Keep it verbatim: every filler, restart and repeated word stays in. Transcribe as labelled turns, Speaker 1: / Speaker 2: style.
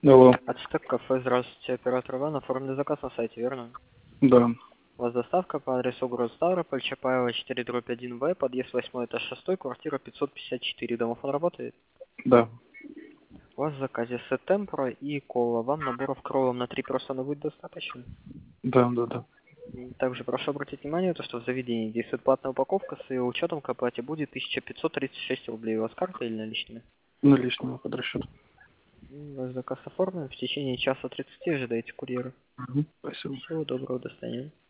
Speaker 1: Алло.
Speaker 2: Ацтек кафе, здравствуйте, оператор Иван, оформили заказ на сайте, верно?
Speaker 1: Да.
Speaker 2: У вас доставка по адресу город Ставрополь, Чапаева четыре дробь один В, подъезд восьмой, этаж шестой, квартира пятьсот пятьдесят четыре. Домофон работает?
Speaker 1: Да.
Speaker 2: У вас в заказе сет темпора и кола. Вам наборов кроллом на три персона будет достаточно?
Speaker 1: Да, да, да.
Speaker 2: М, Также прошу обратить внимание, то, что в заведении действует платная упаковка, с ее учетом к оплате будет тысяча пятьсот тридцать шесть рублей. У вас карта или наличными?
Speaker 1: Наличного под расчет.
Speaker 2: М, Ваш заказ оформлен. В течение часа тридцати ожидайте курьера.
Speaker 1: Угу. Спасибо.
Speaker 2: Всего доброго, до свидания.